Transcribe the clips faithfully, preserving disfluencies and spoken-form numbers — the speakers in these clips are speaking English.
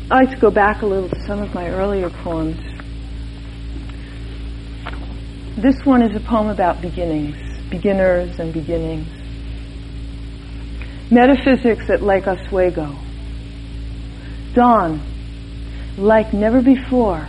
I like to go back a little to some of my earlier poems. This one is a poem about beginnings, beginners and beginnings. Metaphysics at Lake Oswego. Dawn, like never before.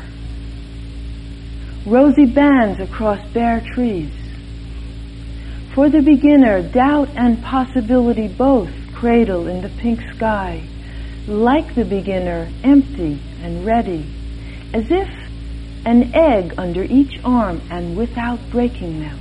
Rosy bands across bare trees. For the beginner, doubt and possibility both cradle in the pink sky. Like the beginner, empty and ready, as if an egg under each arm and without breaking them.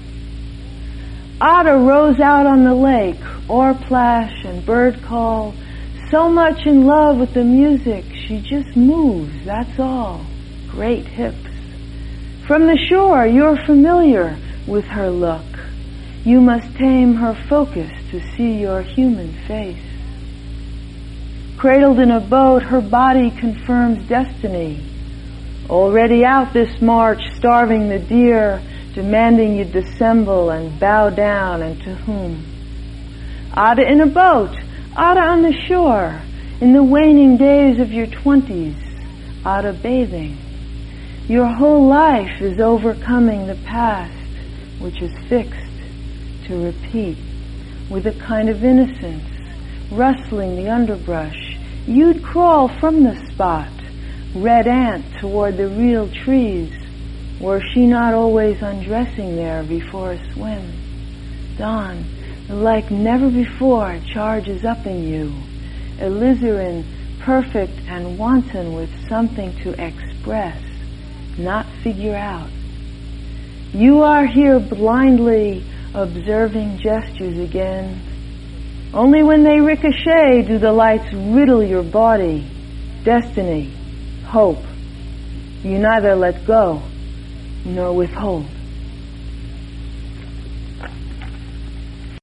Otter rows out on the lake, oar plash and bird call, so much in love with the music, she just moves, that's all. Great hips. From the shore, you're familiar with her look. You must tame her focus to see your human face. Cradled in a boat, her body confirms destiny. Already out this march, starving the deer, demanding you dissemble and bow down, and to whom? Ada in a boat, Ada on the shore, in the waning days of your twenties, Ada bathing. Your whole life is overcoming the past, which is fixed to repeat, with a kind of innocence, rustling the underbrush. You'd crawl from the spot, red ant toward the real trees, were she not always undressing there before a swim. Dawn, like never before, charges up in you, alizarin, perfect and wanton with something to express, not figure out. You are here blindly observing gestures again. Only when they ricochet do the lights riddle your body. Destiny, hope. You neither let go nor withhold.